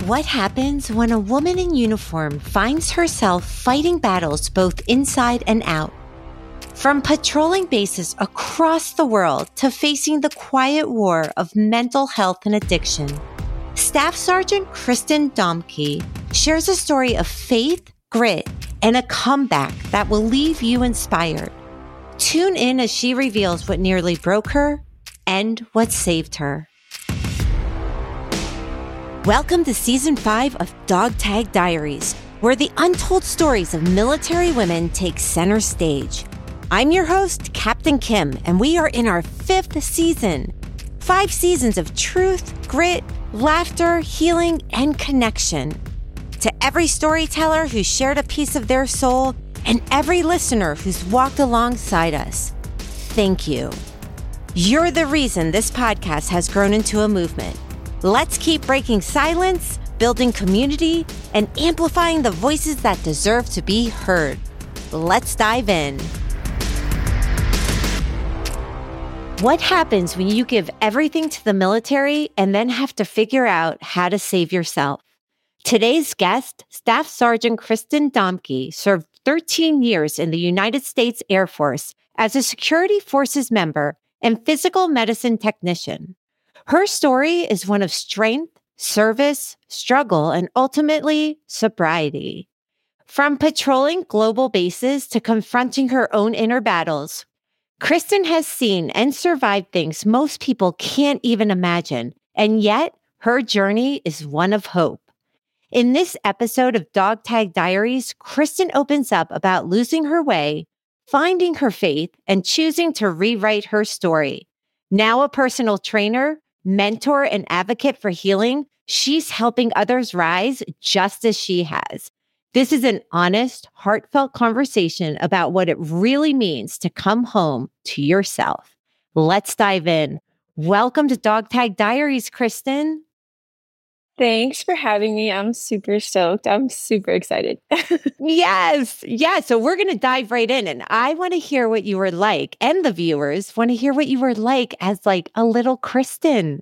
What happens when a woman in uniform finds herself fighting battles both inside and out? From patrolling bases across the world to facing the quiet war of mental health and addiction, Staff Sergeant Kristen Domke shares a story of faith, grit, and a comeback that will leave you inspired. Tune in as she reveals what nearly broke her and what saved her. Welcome to Season 5 of Dog Tag Diaries, where the untold stories of military women take center stage. I'm your host, Captain Kim, and we are in our 5th season. 5 seasons of truth, grit, laughter, healing, and connection. To every storyteller who shared a piece of their soul and every listener who's walked alongside us, thank you. You're the reason this podcast has grown into a movement. Let's keep breaking silence, building community, and amplifying the voices that deserve to be heard. Let's dive in. What happens when you give everything to the military and then have to figure out how to save yourself? Today's guest, Staff Sergeant Kristen Domke, served 13 years in the United States Air Force as a security forces member and physical medicine technician. Her story is one of strength, service, struggle, and ultimately sobriety. From patrolling global bases to confronting her own inner battles, Kristen has seen and survived things most people can't even imagine, and yet her journey is one of hope. In this episode of Dog Tag Diaries, Kristen opens up about losing her way, finding her faith, and choosing to rewrite her story. Now a personal trainer, mentor, and advocate for healing, she's helping others rise just as she has. This is an honest, heartfelt conversation about what it really means to come home to yourself. Let's dive in. Welcome to Dog Tag Diaries, Kristen. Thanks for having me. I'm super stoked. I'm super excited. Yes. Yeah. So we're going to dive right in. And I want to hear what you were like, and the viewers want to hear what you were like as like a little Kristen.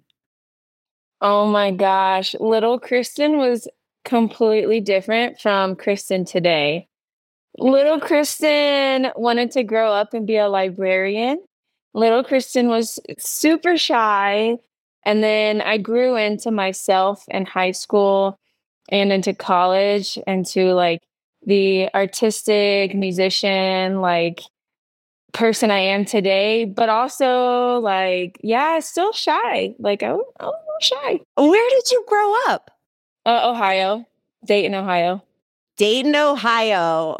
Oh my gosh. Little Kristen was completely different from Kristen today. Little Kristen wanted to grow up and be a librarian. Little Kristen was super shy. And then I grew into myself in high school and into college, into like the artistic musician, like person I am today, but also like, yeah, still shy. Like I'm a little shy. Where did you grow up? Ohio, Dayton, Ohio. Dayton, Ohio.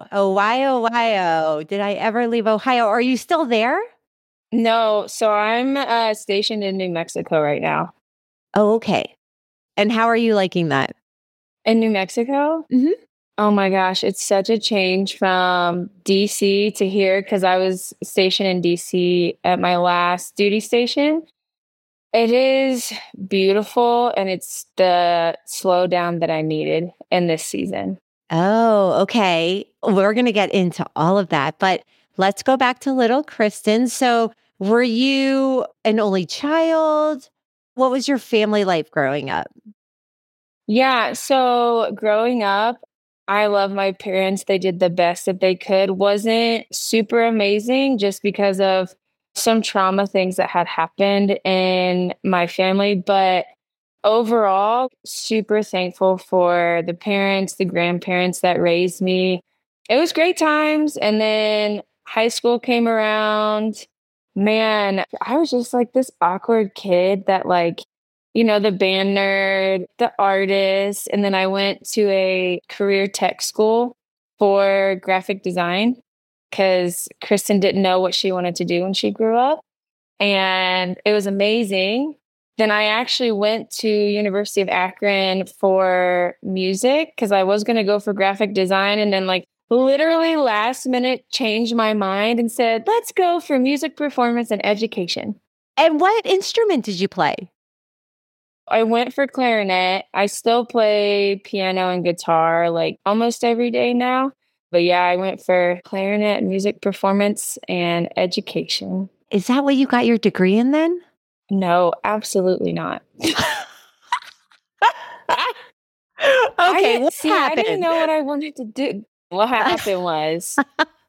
Ohio. Did I ever leave Ohio? Are you still there? No, so I'm stationed in New Mexico right now. Oh, okay. And how are you liking that? In New Mexico? Mm-hmm. Oh my gosh, it's such a change from DC to here because I was stationed in DC at my last duty station. It is beautiful, and it's the slowdown that I needed in this season. Oh, okay. We're going to get into all of that, but let's go back to little Kristen. So were you an only child? What was your family life growing up? Yeah, so growing up, I love my parents. They did the best that they could. Wasn't super amazing just because of some trauma things that had happened in my family, but overall, super thankful for the parents, the grandparents that raised me. It was great times. And then high school came around. Man, I was just like this awkward kid that like, the band nerd, the artist. And then I went to a career tech school for graphic design because Kristen didn't know what she wanted to do when she grew up. And it was amazing. Then I actually went to University of Akron for music because I was going to go for graphic design, and then like literally last minute changed my mind and said, let's go for music performance and education. And what instrument did you play? I went for clarinet. I still play piano and guitar like almost every day now. But yeah, I went for clarinet, music performance, and education. Is that what you got your degree in then? No, absolutely not. Okay, what I didn't happened? know what I wanted to do. What happened was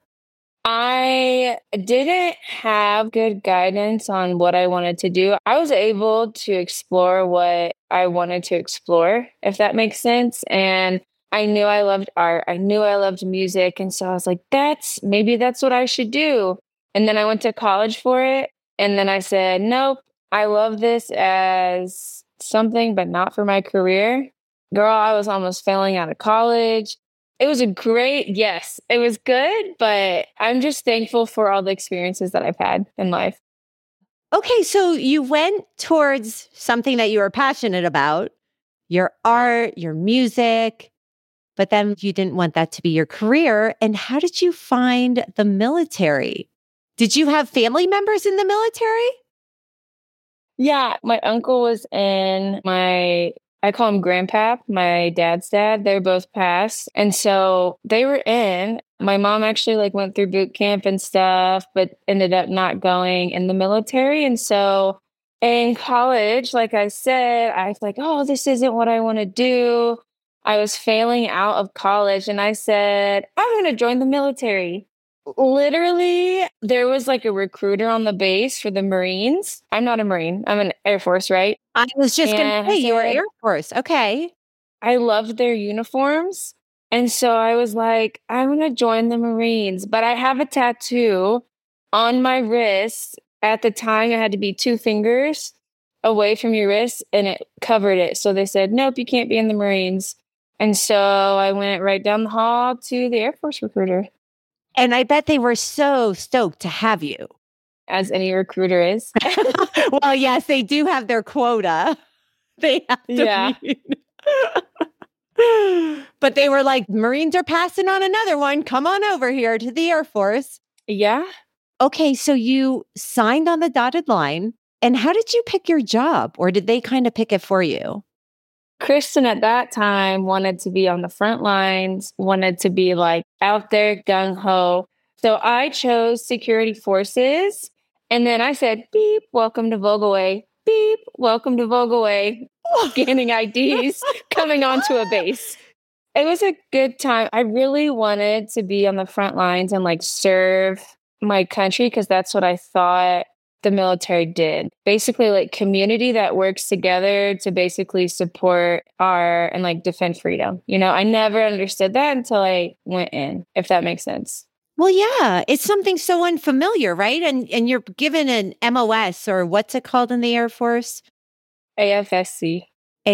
I didn't have good guidance on what I wanted to do. I was able to explore what I wanted to explore, if that makes sense. And I knew I loved art. I knew I loved music. And so I was like, that's what I should do. And then I went to college for it. And then I said, nope, I love this as something, but not for my career. Girl, I was almost failing out of college. It was yes, it was good, but I'm just thankful for all the experiences that I've had in life. Okay, so you went towards something that you were passionate about, your art, your music, but then you didn't want that to be your career. And how did you find the military? Did you have family members in the military? Yeah, my uncle was in I call him grandpap, my dad's dad. They're both passed. And so they were in. My mom actually like went through boot camp and stuff, but ended up not going in the military. And so in college, like I said, I was like, oh, this isn't what I want to do. I was failing out of college and I said, I'm going to join the military. Literally, there was like a recruiter on the base for the Marines. I'm not a Marine, I'm an Air Force, right? I was just going to And I say you were said, Air Force. Okay. I loved their uniforms. And so I was like, I'm going to join the Marines. But I have a tattoo on my wrist. At the time, it had to be 2 fingers away from your wrist and it covered it. So they said, nope, you can't be in the Marines. And so I went right down the hall to the Air Force recruiter, And I bet they were so stoked to have you. as any recruiter is. Well, yes, they do have their quota. They have to Yeah. meet. But they were like, Marines are passing on another one. Come on over here to the Air Force. Yeah. Okay, so you signed on the dotted line. And how did you pick your job? Or did they kind of pick it for you? Kristen at that time wanted to be on the front lines, wanted to be like out there gung ho. So I chose security forces. And then I said, beep, welcome to Vogelway. Beep, welcome to Vogelway. Scanning IDs, coming onto a base. It was a good time. I really wanted to be on the front lines and like serve my country because that's what I thought the military did. Basically, like community that works together to basically support our and like defend freedom. I never understood that until I went in, if that makes sense. Well, yeah, it's something so unfamiliar, right? And you're given an MOS or what's it called in the Air Force? AFSC,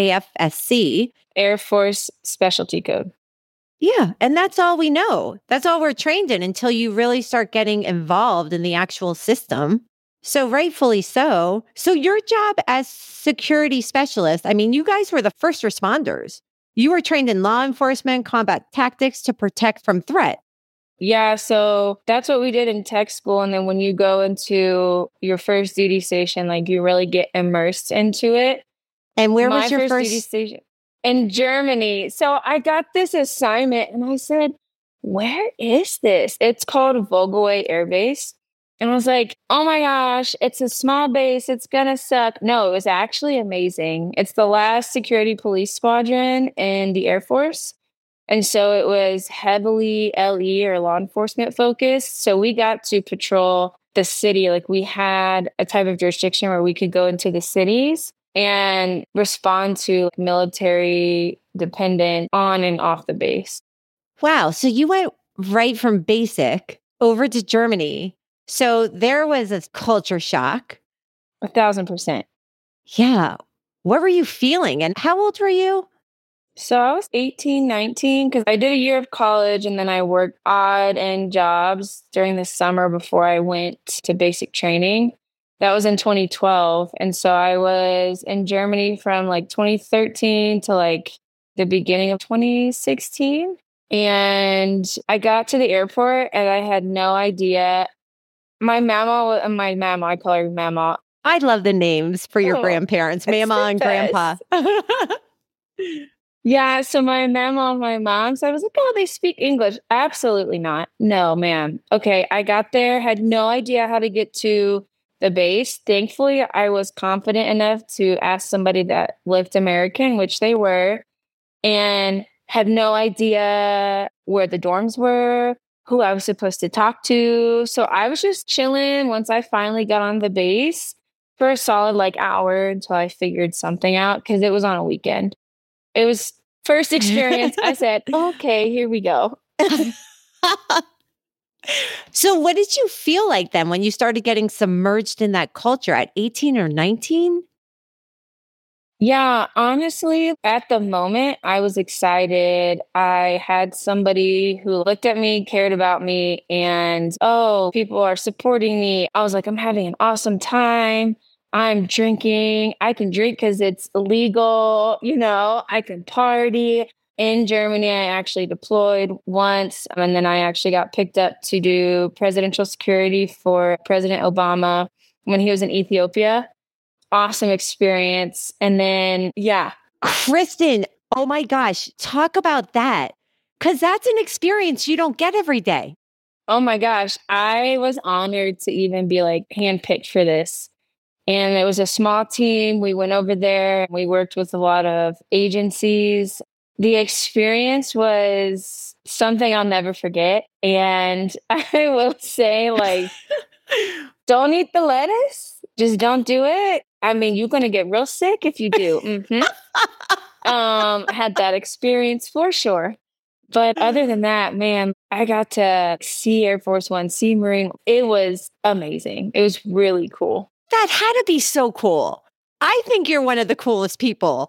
AFSC. Air Force Specialty Code. Yeah. And that's all we know. That's all we're trained in until you really start getting involved in the actual system. So rightfully so. So your job as security specialist, I mean, you guys were the first responders. You were trained in law enforcement, combat tactics to protect from threat. Yeah, so that's what we did in tech school. And then when you go into your first duty station, like you really get immersed into it. And where My was your first duty first? station in Germany. So I got this assignment and I said, where is this? It's called Vogelway Air Base. And I was like, oh my gosh, it's a small base. It's going to suck. No, it was actually amazing. It's the last security police squadron in the Air Force. And so it was heavily LE or law enforcement focused. So we got to patrol the city. Like we had a type of jurisdiction where we could go into the cities and respond to military dependent on and off the base. Wow. So you went right from basic over to Germany. So there was a culture shock. 1,000%. Yeah. What were you feeling? And how old were you? So I was 18, 19, because I did a year of college and then I worked odd end jobs during the summer before I went to basic training. That was in 2012. And so I was in Germany from like 2013 to like the beginning of 2016. And I got to the airport and I had no idea. My mama, I call her mama. I love the names for your Oh, grandparents, it's Mama the and Grandpa. best. Yeah, so my mom on my mom's, I was like, oh, they speak English. Absolutely not. No, ma'am. Okay, I got there, had no idea how to get to the base. Thankfully, I was confident enough to ask somebody that lived American, which they were. And had no idea where the dorms were, who I was supposed to talk to. So I was just chilling once I finally got on the base for a solid like hour until I figured something out because it was on a weekend. It was first experience. I said, okay, here we go. So what did you feel like then when you started getting submerged in that culture at 18 or 19? Yeah, honestly, at the moment, I was excited. I had somebody who looked at me, cared about me, and oh, people are supporting me. I was like, I'm having an awesome time. I'm drinking. I can drink because it's illegal. I can party. In Germany, I actually deployed once, and then I actually got picked up to do presidential security for President Obama when he was in Ethiopia. Awesome experience. And then, yeah. Kristen, oh my gosh, talk about that. Because that's an experience you don't get every day. Oh my gosh. I was honored to even be like handpicked for this. And it was a small team. We went over there. We worked with a lot of agencies. The experience was something I'll never forget. And I will say, like, don't eat the lettuce. Just don't do it. I mean, you're going to get real sick if you do. Had that experience for sure. But other than that, man, I got to see Air Force One, see Marine. It was amazing. It was really cool. That had to be so cool. I think you're one of the coolest people.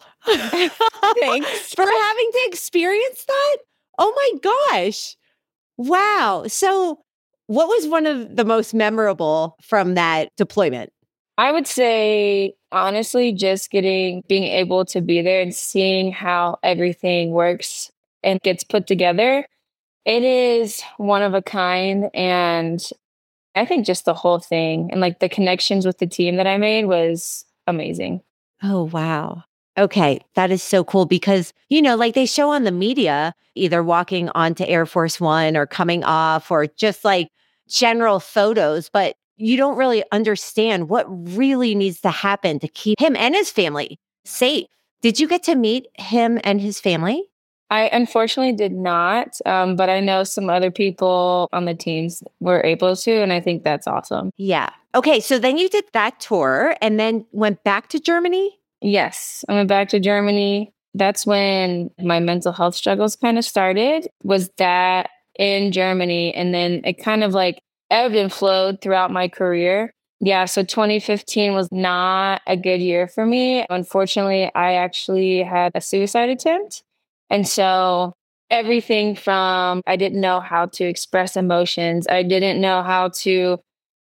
Thanks. For having to experience that. Oh my gosh. Wow. So what was one of the most memorable from that deployment? I would say, honestly, just being able to be there and seeing how everything works and gets put together. It is one of a kind. And I think just the whole thing and like the connections with the team that I made was amazing. Oh, wow. Okay. That is so cool because, like they show on the media, either walking onto Air Force One or coming off or just like general photos, but you don't really understand what really needs to happen to keep him and his family safe. Did you get to meet him and his family? I unfortunately did not, but I know some other people on the teams were able to, and I think that's awesome. Yeah. Okay. So then you did that tour and then went back to Germany? Yes, I went back to Germany. That's when my mental health struggles kind of started, was that in Germany. And then it kind of like ebbed and flowed throughout my career. Yeah, so 2015 was not a good year for me. Unfortunately, I actually had a suicide attempt. And so everything from I didn't know how to express emotions, I didn't know how to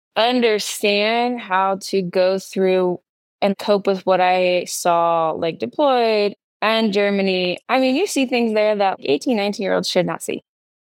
understand how to go through and cope with what I saw like deployed and Germany. I mean, you see things there that 18, 19-year-olds should not see.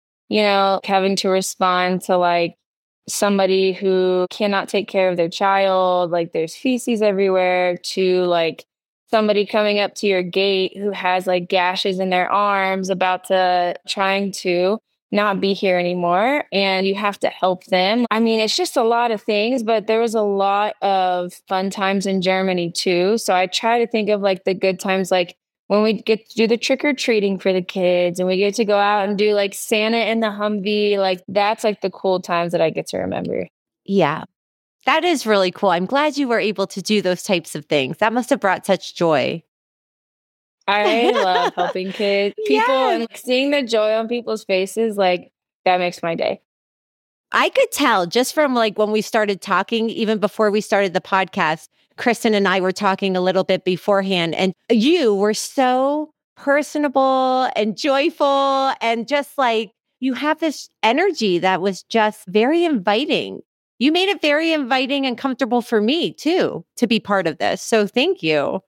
Having to respond to like somebody who cannot take care of their child, like there's feces everywhere, to like somebody coming up to your gate who has like gashes in their arms about to trying to not be here anymore and you have to help them. I mean, it's just a lot of things, but there was a lot of fun times in Germany too. So I try to think of like the good times, like when we get to do the trick or treating for the kids and we get to go out and do like Santa in the Humvee, like that's like the cool times that I get to remember. Yeah. That is really cool. I'm glad you were able to do those types of things. That must have brought such joy. I love helping kids, people, Yes. and like, seeing the joy on people's faces. Like that makes my day. I could tell just from like when we started talking, even before we started the podcast, Kristen and I were talking a little bit beforehand, and you were so personable and joyful, and just like you have this energy that was just very inviting. You made it very inviting and comfortable for me too to be part of this. So thank you.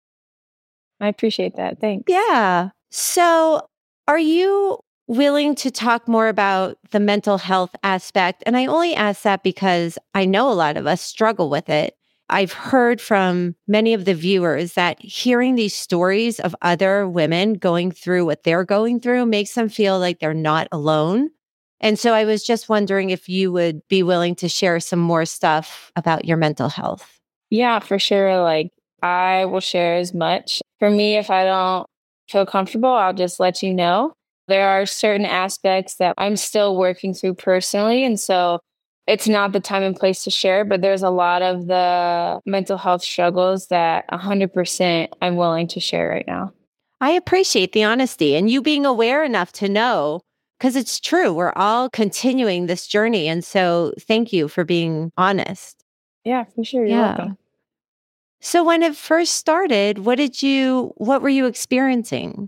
I appreciate that. Thanks. Yeah. So, are you willing to talk more about the mental health aspect? And I only ask that because I know a lot of us struggle with it. I've heard from many of the viewers that hearing these stories of other women going through what they're going through makes them feel like they're not alone. And so I was just wondering if you would be willing to share some more stuff about your mental health. Yeah, for sure. Like I will share as much. For me, if I don't feel comfortable, I'll just let you know. There are certain aspects that I'm still working through personally. And so it's not the time and place to share, but there's a lot of the mental health struggles that 100% I'm willing to share right now. I appreciate the honesty and you being aware enough to know, because it's true. We're all continuing this journey. And so thank you for being honest. Yeah, for sure. You're Yeah. welcome. So when it first started, what were you experiencing?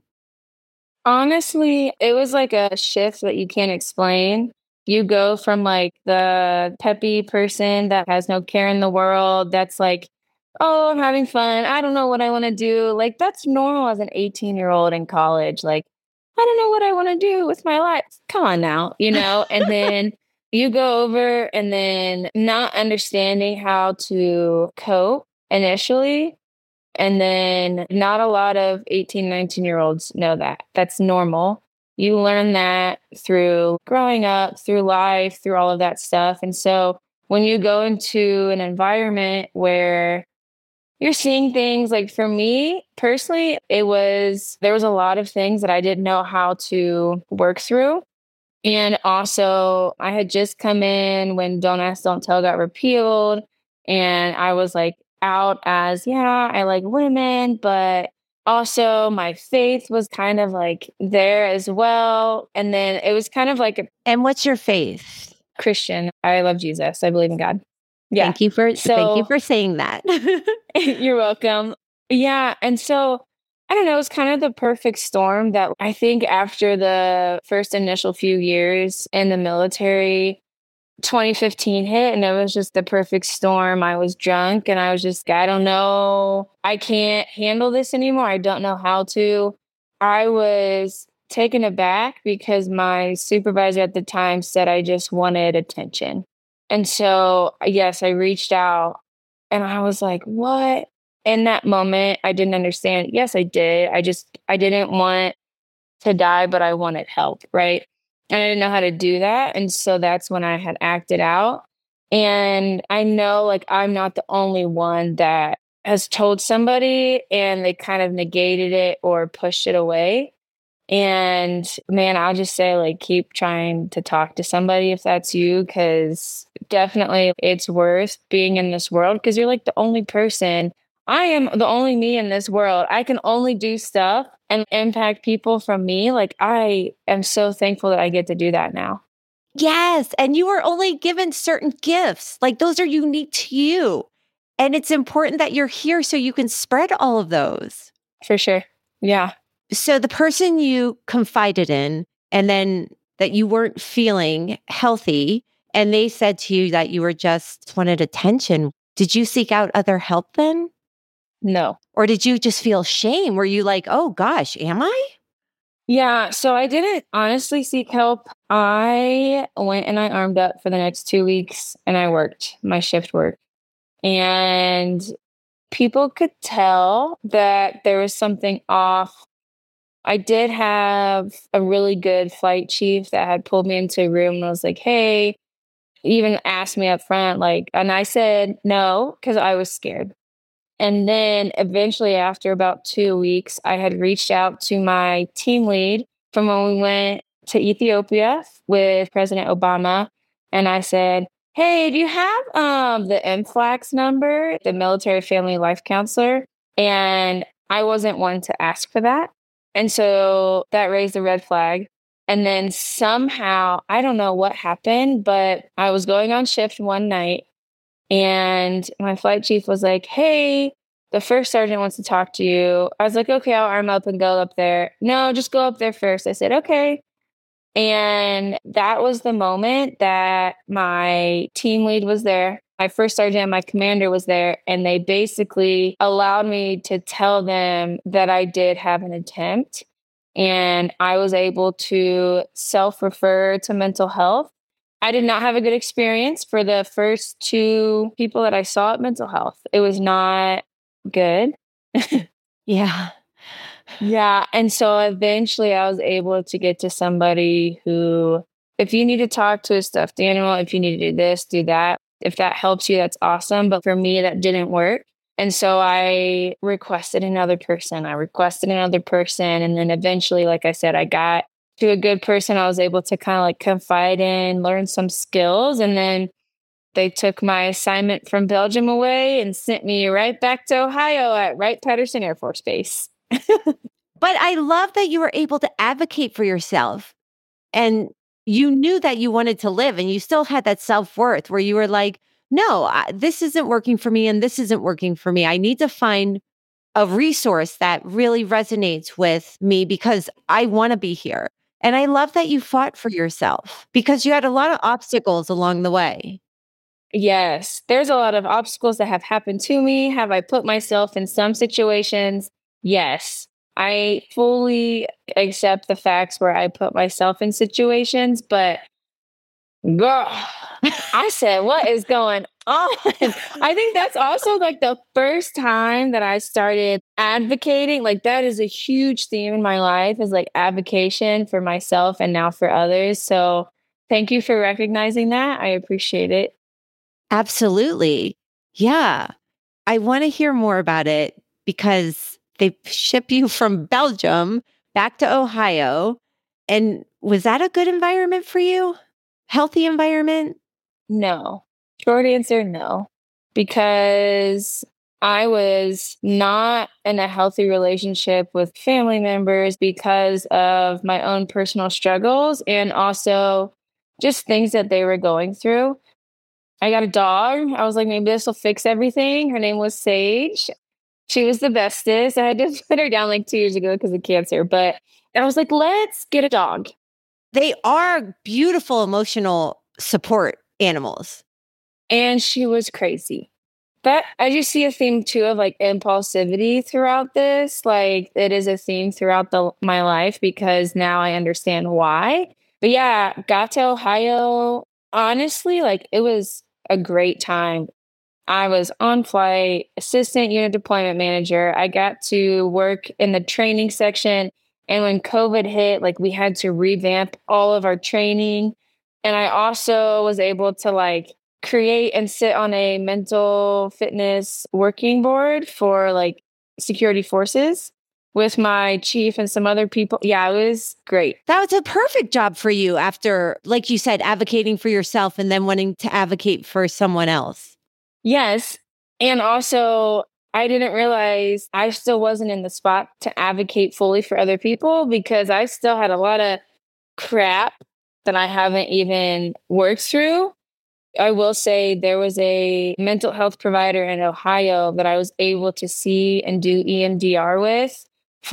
Honestly, it was like a shift that you can't explain. You go from like the peppy person that has no care in the world, that's like, oh, I'm having fun. I don't know what I want to do. Like, that's normal as an 18-year-old in college. Like, I don't know what I want to do with my life. Come on now, And then you go over and then not understanding how to cope initially, and then not a lot of 18, 19-year-olds know that. That's normal. You learn that through growing up, through life, through all of that stuff. And so when you go into an environment where you're seeing things, like for me personally, there was a lot of things that I didn't know how to work through. And also, I had just come in when Don't Ask, Don't Tell got repealed. And I was like out as, yeah, I like women, but also my faith was kind of like there as well. And then it was kind of like a And what's your faith? Christian. I love Jesus. I believe in God. Yeah. Thank you So for saying that. you're welcome. Yeah. And so I don't know, it was kind of the perfect storm that I think after the first initial few years in the military, 2015 hit and it was just the perfect storm. I was drunk and I was just, I don't know. I can't handle this anymore. I don't know how to. I was taken aback because my supervisor at the time said I just wanted attention. And so, yes, I reached out and I was like, what? In that moment, I didn't understand. Yes, I did. I didn't want to die, but I wanted help, right? And I didn't know how to do that. And so that's when I had acted out. And I know like I'm not the only one that has told somebody and they kind of negated it or pushed it away. And man, I'll just say like keep trying to talk to somebody if that's you, because definitely it's worth being in this world because you're like the only person. I am the only me in this world. I can only do stuff and impact people from me. Like I am so thankful that I get to do that now. Yes. And you are only given certain gifts. Like those are unique to you. And it's important that you're here so you can spread all of those. For sure. Yeah. So the person you confided in and then that you weren't feeling healthy and they said to you that you were just wanted attention, did you seek out other help then? No. Or did you just feel shame? Were you like, oh gosh, am I? Yeah, so I didn't honestly seek help. I went and I armed up for the next 2 weeks and I worked my shift work. And people could tell that there was something off. I did have a really good flight chief that had pulled me into a room and was like, hey, even asked me up front, like, and I said no, because I was scared. And then eventually, after about 2 weeks, I had reached out to my team lead from when we went to Ethiopia with President Obama. And I said, hey, do you have the MFLAX number, the Military Family Life Counselor? And I wasn't one to ask for that. And so that raised a red flag. And then somehow, I don't know what happened, but I was going on shift one night and my flight chief was like, hey, the first sergeant wants to talk to you. I was like, okay, I'll arm up and go up there. No, just go up there first. I said, okay. And that was the moment that my team lead was there. My first sergeant and my commander was there. And they basically allowed me to tell them that I did have an attempt. And I was able to self-refer to mental health. I did not have a good experience for the first two people that I saw at mental health. It was not good. Yeah. Yeah. And so eventually I was able to get to somebody who, if you need to talk to a stuffed animal, if you need to do this, do that, if that helps you, that's awesome. But for me, that didn't work. And so I requested another person. I requested another person. And then eventually, like I said, I got to a good person I was able to kind of like confide in, learn some skills. And then they took my assignment from Belgium away and sent me right back to Ohio at Wright-Patterson Air Force Base. But I love that you were able to advocate for yourself and you knew that you wanted to live and you still had that self-worth where you were like, no, this isn't working for me and this isn't working for me. I need to find a resource that really resonates with me because I want to be here. And I love that you fought for yourself because you had a lot of obstacles along the way. Yes, there's a lot of obstacles that have happened to me. Have I put myself in some situations? Yes. I fully accept the facts where I put myself in situations, but girl, I said, what is going on? I think that's also like the first time that I started advocating. Like, that is a huge theme in my life is like advocation for myself and now for others. So, thank you for recognizing that. I appreciate it. Absolutely. Yeah. I want to hear more about it because they ship you from Belgium back to Ohio. And was that a good environment for you? Healthy environment? No. Short answer, no. Because I was not in a healthy relationship with family members because of my own personal struggles and also just things that they were going through. I got a dog. I was like, maybe this will fix everything. Her name was Sage. She was the bestest. I had to put her down like 2 years ago because of cancer, but I was like, let's get a dog. They are beautiful emotional support animals. And she was crazy. But I just see a theme too of like impulsivity throughout this. Like it is a theme throughout my life because now I understand why. But yeah, got to Ohio. Honestly, like it was a great time. I was on flight, assistant unit deployment manager. I got to work in the training section. And when COVID hit, like we had to revamp all of our training. And I also was able to like create and sit on a mental fitness working board for like security forces with my chief and some other people. Yeah, it was great. That was a perfect job for you after, like you said, advocating for yourself and then wanting to advocate for someone else. Yes. And also, I didn't realize I still wasn't in the spot to advocate fully for other people because I still had a lot of crap that I haven't even worked through. I will say there was a mental health provider in Ohio that I was able to see and do EMDR with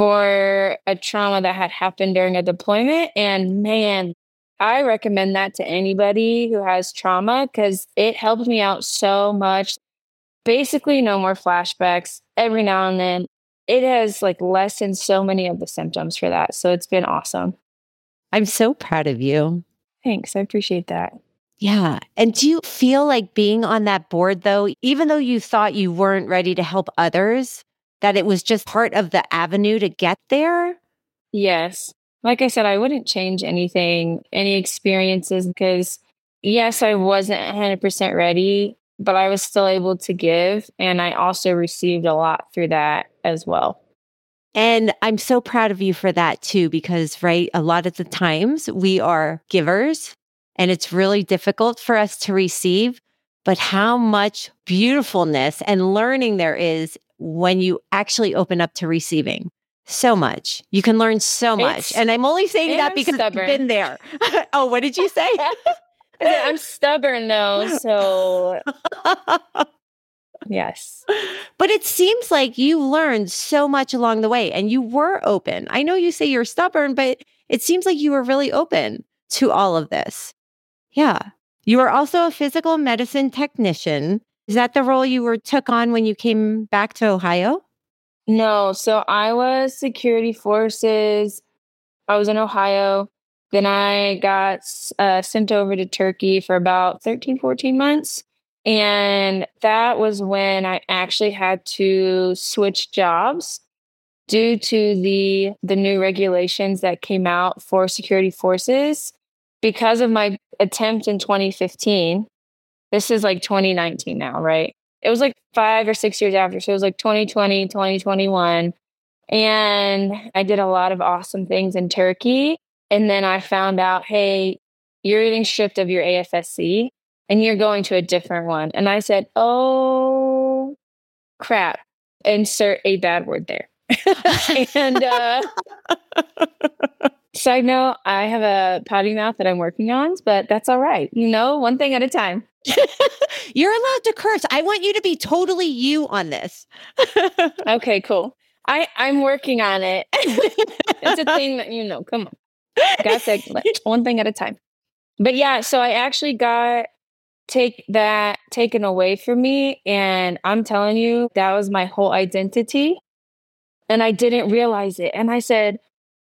for a trauma that had happened during a deployment. And man, I recommend that to anybody who has trauma because it helped me out so much. Basically, no more flashbacks every now and then. It has like lessened so many of the symptoms for that. So it's been awesome. I'm so proud of you. Thanks. I appreciate that. Yeah. And do you feel like being on that board, though, even though you thought you weren't ready to help others, that it was just part of the avenue to get there? Yes. Like I said, I wouldn't change anything, any experiences, because yes, I wasn't 100% ready, but I was still able to give. And I also received a lot through that as well. And I'm so proud of you for that too, because, right, a lot of the times we are givers and it's really difficult for us to receive. But how much beautifulness and learning there is when you actually open up to receiving. So much. You can learn so much. And I'm only saying that because I've been there. Oh, what did you say? I'm stubborn though. So yes. But it seems like you learned so much along the way and you were open. I know you say you're stubborn, but it seems like you were really open to all of this. Yeah. You were also a physical medicine technician. Is that the role you took on when you came back to Ohio? No. So I was security forces. I was in Ohio. Then I got sent over to Turkey for about 13, 14 months. And that was when I actually had to switch jobs due to the new regulations that came out for security forces because of my attempt in 2015. This is like 2019 now, right? It was like 5 or 6 years after. So it was like 2020, 2021. And I did a lot of awesome things in Turkey. And then I found out, hey, you're getting stripped of your AFSC and you're going to a different one. And I said, oh, crap. Insert a bad word there. And side note, I have a potty mouth that I'm working on, but that's all right. One thing at a time. You're allowed to curse. I want you to be totally you on this. Okay, cool. I'm working on it. It's a thing that, come on. Got to one thing at a time. But yeah, so I actually got that taken away from me. And I'm telling you, that was my whole identity. And I didn't realize it. And I said,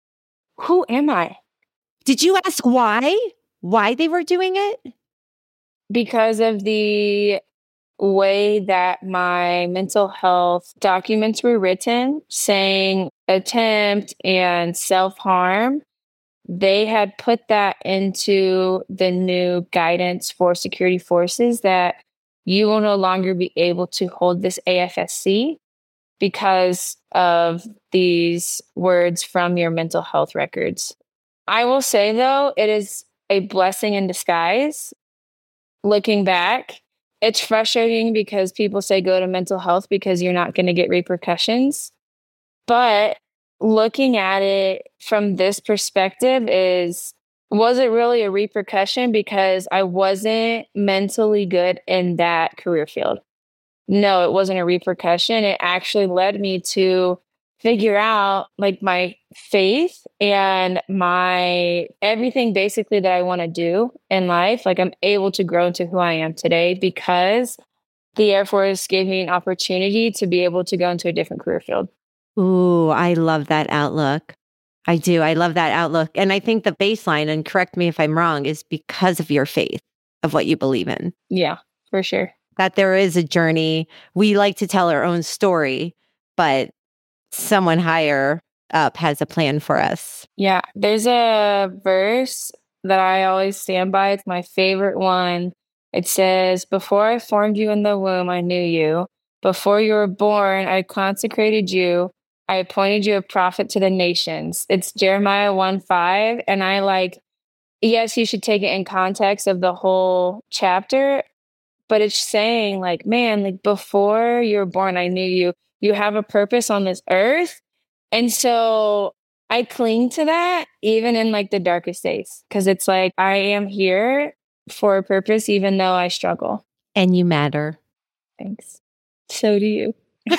who am I? Did you ask why? Why they were doing it? Because of the way that my mental health documents were written, saying attempt and self-harm. They had put that into the new guidance for security forces that you will no longer be able to hold this AFSC because of these words from your mental health records. I will say, though, it is a blessing in disguise. Looking back, it's frustrating because people say go to mental health because you're not going to get repercussions. But looking at it from this perspective was it really a repercussion because I wasn't mentally good in that career field? No, it wasn't a repercussion. It actually led me to figure out like my faith and my everything basically that I want to do in life. Like I'm able to grow into who I am today because the Air Force gave me an opportunity to be able to go into a different career field. Ooh, I love that outlook. I do. I love that outlook. And I think the baseline, and correct me if I'm wrong, is because of your faith of what you believe in. Yeah, for sure. That there is a journey. We like to tell our own story, but someone higher up has a plan for us. Yeah, there's a verse that I always stand by. It's my favorite one. It says, before I formed you in the womb, I knew you. Before you were born, I consecrated you. I appointed you a prophet to the nations. It's Jeremiah 1:5. And yes, you should take it in context of the whole chapter, but it's saying like, man, like before you were born, I knew you. You have a purpose on this earth. And so I cling to that even in like the darkest days, because it's like I am here for a purpose, even though I struggle. And you matter. Thanks. So do you.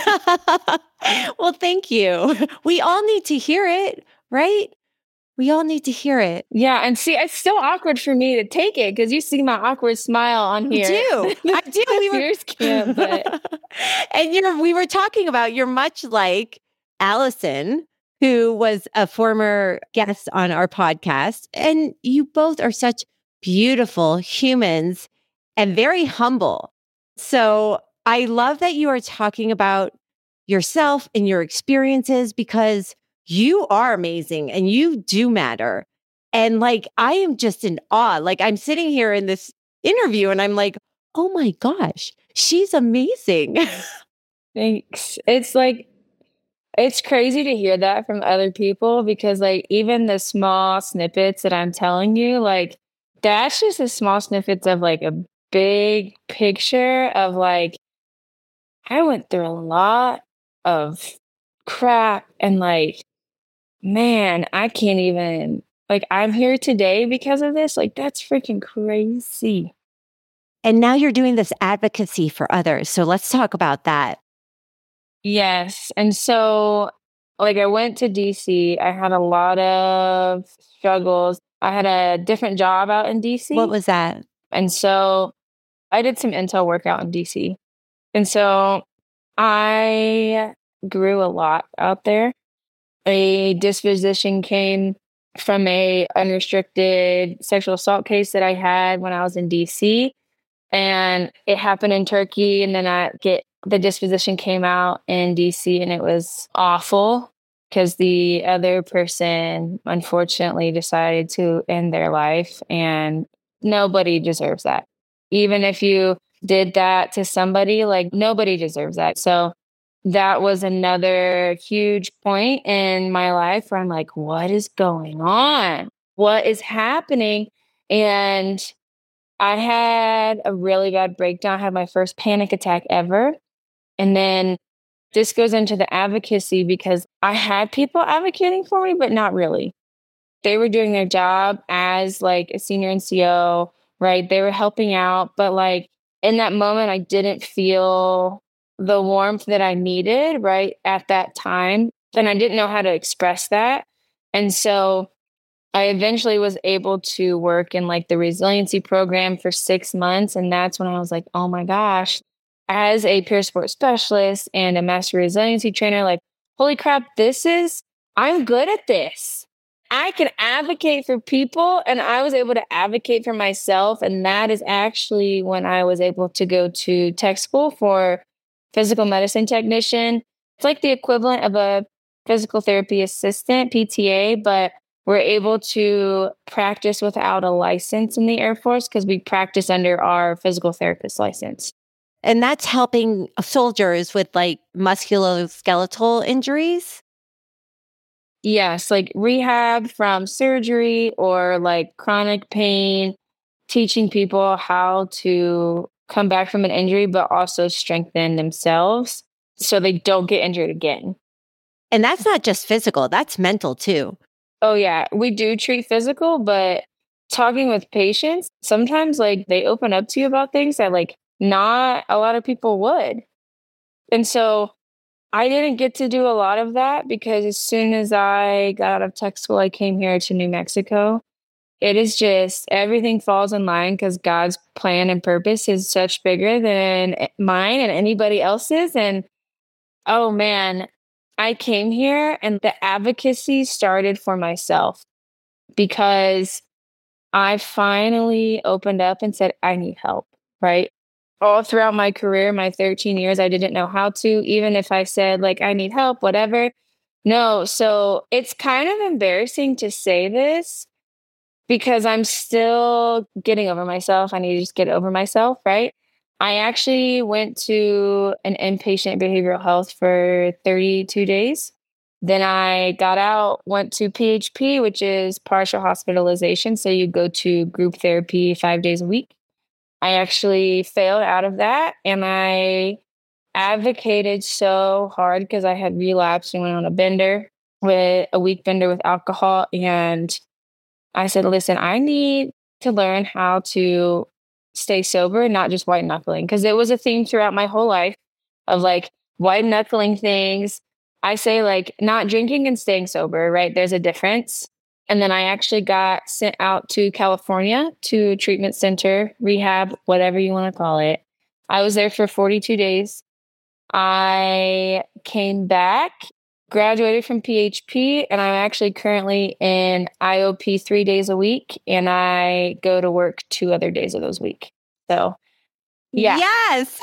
Well, thank you. We all need to hear it, right? We all need to hear it. Yeah. And see, it's still awkward for me to take it because you see my awkward smile on here. I do. Yours can't, but... And we were talking about you're much like Allison, who was a former guest on our podcast. And you both are such beautiful humans and very humble. So I love that you are talking about yourself and your experiences because you are amazing and you do matter. And like, I am just in awe. Like I'm sitting here in this interview and I'm like, oh my gosh, she's amazing. Thanks. It's crazy to hear that from other people because like even the small snippets that I'm telling you, like that's just the small snippets of like a big picture of like, I went through a lot of crap and like, man, I can't even, like I'm here today because of this. Like that's freaking crazy. And now you're doing this advocacy for others. So let's talk about that. Yes. And so, like, I went to DC. I had a lot of struggles. I had a different job out in DC. What was that? And so I did some intel work out in DC. And so I grew a lot out there. A disposition came from a unrestricted sexual assault case that I had when I was in DC. And it happened in Turkey. And then the disposition came out in DC and it was awful because the other person unfortunately decided to end their life and nobody deserves that. Even if you did that to somebody, like nobody deserves that. So that was another huge point in my life where I'm like, what is going on? What is happening? And I had a really bad breakdown. I had my first panic attack ever. And then this goes into the advocacy because I had people advocating for me, but not really. They were doing their job as like a senior NCO, right? They were helping out, but like in that moment, I didn't feel the warmth that I needed, right? At that time. And I didn't know how to express that. And so I eventually was able to work in like the resiliency program for 6 months. And that's when I was like, oh my gosh, as a peer support specialist and a master resiliency trainer, like, holy crap, I'm good at this. I can advocate for people, and I was able to advocate for myself. And that is actually when I was able to go to tech school for physical medicine technician. It's like the equivalent of a physical therapy assistant, PTA, but we're able to practice without a license in the Air Force because we practice under our physical therapist license. And that's helping soldiers with like musculoskeletal injuries? Yes, like rehab from surgery or like chronic pain, teaching people how to come back from an injury, but also strengthen themselves so they don't get injured again. And that's not just physical, that's mental too. Oh, yeah. We do treat physical, but talking with patients, sometimes like they open up to you about things that like not a lot of people would. And so I didn't get to do a lot of that because as soon as I got out of tech school, I came here to New Mexico. It is just everything falls in line because God's plan and purpose is such bigger than mine and anybody else's. And oh man, I came here and the advocacy started for myself because I finally opened up and said, I need help, right? All throughout my career, my 13 years, I didn't know how to, even if I said, like, I need help, whatever. No. So it's kind of embarrassing to say this because I'm still getting over myself. I need to just get over myself, right? I actually went to an inpatient behavioral health for 32 days. Then I got out, went to PHP, which is partial hospitalization. So you go to group therapy 5 days a week. I actually failed out of that and I advocated so hard because I had relapsed and went on a week bender with alcohol. And I said, listen, I need to learn how to stay sober and not just white knuckling. Because it was a theme throughout my whole life of like white knuckling things. I say like not drinking and staying sober, right? There's a difference. And then I actually got sent out to California to a treatment center, rehab, whatever you want to call it. I was there for 42 days. I came back, graduated from PHP, and I'm actually currently in IOP 3 days a week, and I go to work 2 other days of those week. So, yeah. Yes.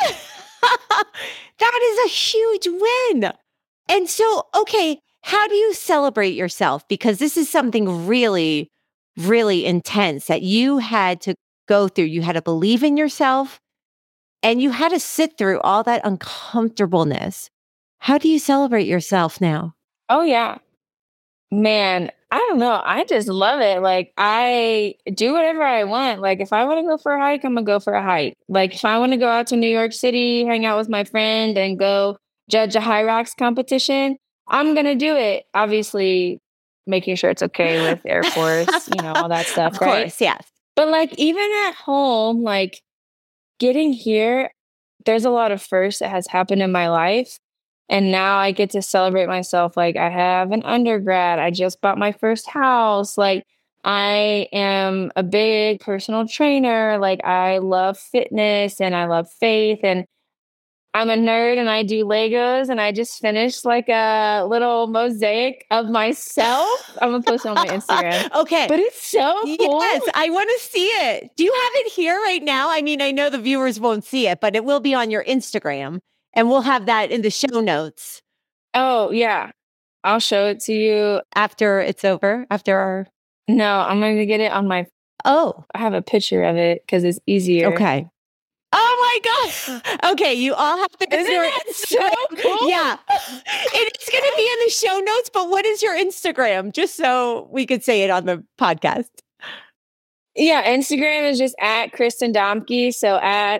That is a huge win. And so, okay, how do you celebrate yourself? Because this is something really, really intense that you had to go through. You had to believe in yourself and you had to sit through all that uncomfortableness. How do you celebrate yourself now? Oh, yeah. Man, I don't know. I just love it. Like, I do whatever I want. Like, if I want to go for a hike, I'm going to go for a hike. Like, if I want to go out to New York City, hang out with my friend, and go judge a high rocks competition, I'm going to do it. Obviously, making sure it's okay with Air Force, all that stuff, Of right? course, yes. But, like, even at home, like, getting here, there's a lot of firsts that has happened in my life. And now I get to celebrate myself. Like I have an undergrad. I just bought my first house. Like I am a big personal trainer. Like I love fitness and I love faith. And I'm a nerd and I do Legos and I just finished like a little mosaic of myself. I'm gonna post it on my Instagram. Okay. But it's so cool. Yes, I want to see it. Do you have it here right now? I mean, I know the viewers won't see it, but it will be on your Instagram and we'll have that in the show notes. Oh, yeah. I'll show it to you. After it's over, after our... No, I'm going to get it on my... Oh. I have a picture of it because it's easier. Okay. Oh my God. Okay, you all have to go Isn't to your that so Instagram. cool? Yeah. It's going to be in the show notes, but what is your Instagram? Just so we could say it on the podcast. Yeah, Instagram is just at Kristen Domke. So at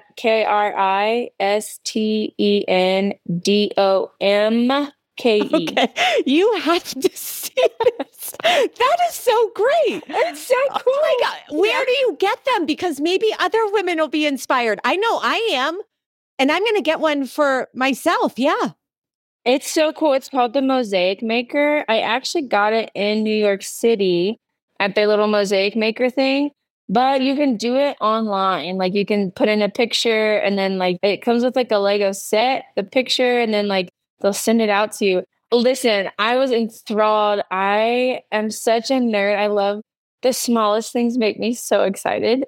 KRISTENDOMKE. Okay. You have to see this. That is so great. It's so cool. Oh my God. Where do you get them? Because maybe other women will be inspired. I know I am. And I'm going to get one for myself. Yeah. It's so cool. It's called the Mosaic Maker. I actually got it in New York City at their little Mosaic Maker thing, but you can do it online. Like you can put in a picture and then like it comes with like a Lego set, the picture, and then like they'll send it out to you. Listen, I was enthralled. I am such a nerd. I love the smallest things make me so excited.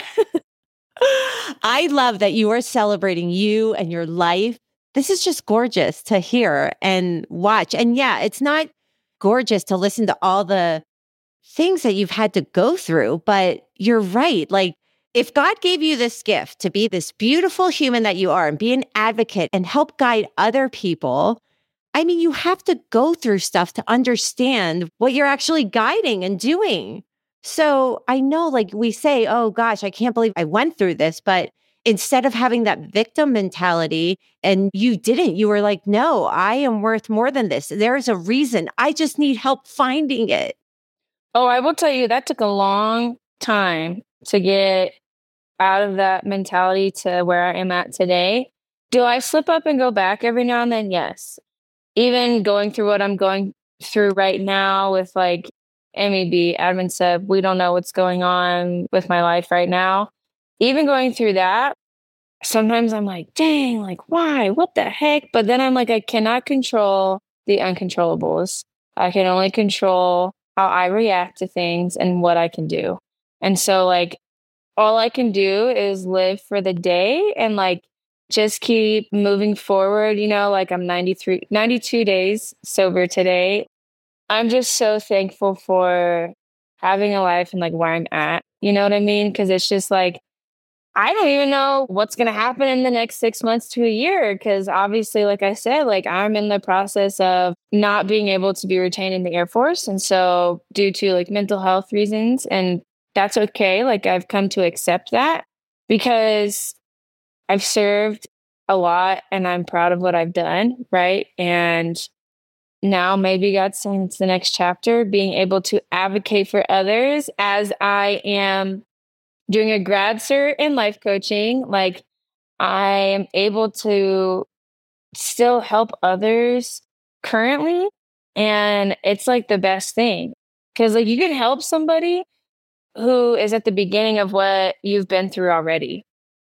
I love that you are celebrating you and your life. This is just gorgeous to hear and watch. And yeah, it's not gorgeous to listen to all the things that you've had to go through, but you're right. Like, if God gave you this gift to be this beautiful human that you are and be an advocate and help guide other people, I mean, you have to go through stuff to understand what you're actually guiding and doing. So I know, like we say, oh gosh, I can't believe I went through this. But instead of having that victim mentality, and you didn't, you were like, no, I am worth more than this. There is a reason. I just need help finding it. Oh, I will tell you, that took a long time to get out of that mentality to where I am at today. Do I slip up and go back every now and then? Yes. Even going through what I'm going through right now with like MEB, admin said, we don't know what's going on with my life right now. Even going through that, sometimes I'm like, dang, like, why? What the heck? But then I'm like, I cannot control the uncontrollables. I can only control how I react to things and what I can do. And so, like, all I can do is live for the day and like just keep moving forward. You know, like I'm 92 days sober today. I'm just so thankful for having a life and like where I'm at. You know what I mean? Because it's just like, I don't even know what's going to happen in the next 6 months to a year. Because obviously, like I said, like I'm in the process of not being able to be retained in the Air Force. And so, due to like mental health reasons, and that's okay. Like I've come to accept that because I've served a lot and I'm proud of what I've done. Right. And now maybe God's saying it's the next chapter, being able to advocate for others as I am doing a grad cert in life coaching. Like I am able to still help others currently. And it's like the best thing because like you can help somebody who is at the beginning of what you've been through already.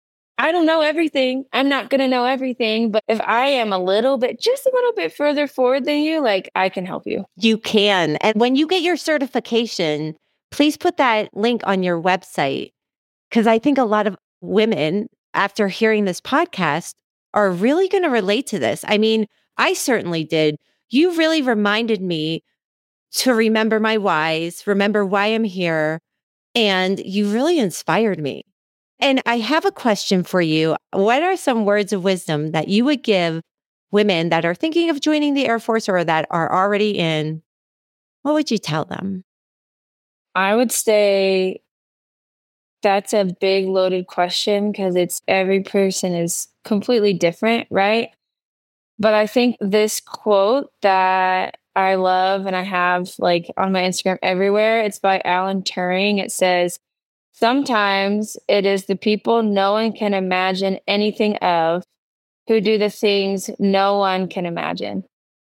I don't know everything. I'm not going to know everything. But if I am just a little bit further forward than you, like I can help you. You can. And when you get your certification, please put that link on your website. Because I think a lot of women, after hearing this podcast, are really going to relate to this. I mean, I certainly did. You really reminded me to remember my whys, remember why I'm here. And you really inspired me. And I have a question for you. What are some words of wisdom that you would give women that are thinking of joining the Air Force or that are already in? What would you tell them? I would say that's a big loaded question because it's every person is completely different, right? But I think this quote that I love and I have like on my Instagram everywhere, it's by Alan Turing. It says, sometimes it is the people no one can imagine anything of who do the things no one can imagine.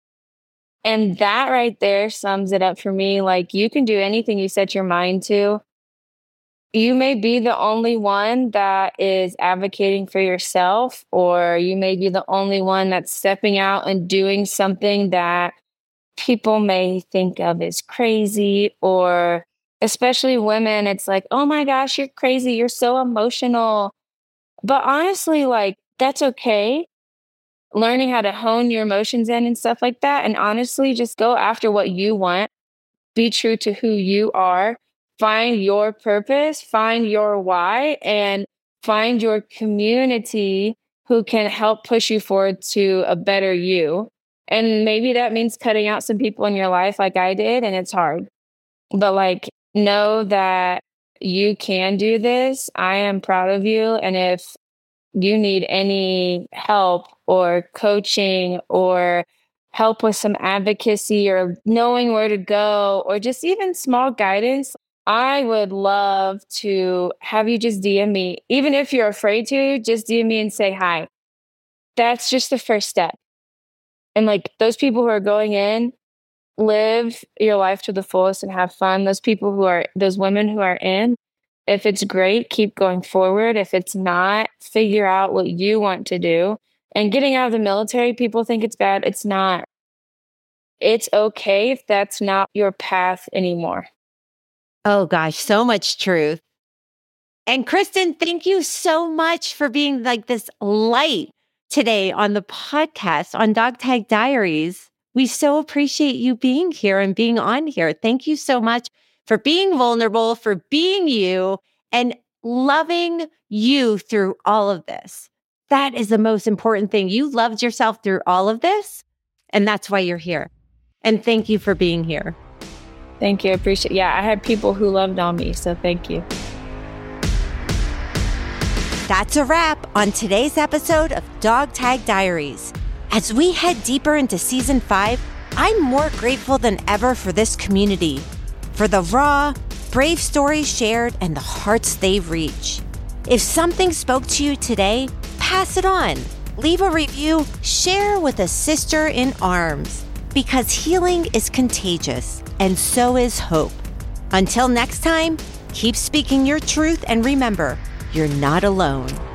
And that right there sums it up for me. Like you can do anything you set your mind to. You may be the only one that is advocating for yourself, or you may be the only one that's stepping out and doing something that people may think of as crazy, or especially women, it's like, oh my gosh, you're crazy. You're so emotional. But honestly, like, that's okay. Learning how to hone your emotions in and stuff like that. And honestly, just go after what you want, be true to who you are, find your purpose, find your why, and find your community who can help push you forward to a better you. And maybe that means cutting out some people in your life like I did, and it's hard. But like, know that you can do this. I am proud of you. And if you need any help or coaching or help with some advocacy or knowing where to go or just even small guidance, I would love to have you just DM me. Even if you're afraid to, just DM me and say hi. That's just the first step. And like those people who are going in, live your life to the fullest and have fun. Those women who are in, if it's great, keep going forward. If it's not, figure out what you want to do. And getting out of the military, people think it's bad. It's not. It's okay if that's not your path anymore. Oh gosh, so much truth. And Kristen, thank you so much for being like this light today on the podcast on Dog Tag Diaries. We so appreciate you being here and being on here. Thank you so much for being vulnerable, for being you, and loving you through all of this. That is the most important thing. You loved yourself through all of this, and that's why you're here. And thank you for being here. Thank you. I appreciate it. Yeah, I had people who loved on me, so thank you. That's a wrap on today's episode of Dog Tag Diaries. As we head deeper into season 5, I'm more grateful than ever for this community, for the raw, brave stories shared and the hearts they reach. If something spoke to you today, pass it on. Leave a review, share with a sister in arms, because healing is contagious and so is hope. Until next time, keep speaking your truth and remember, you're not alone.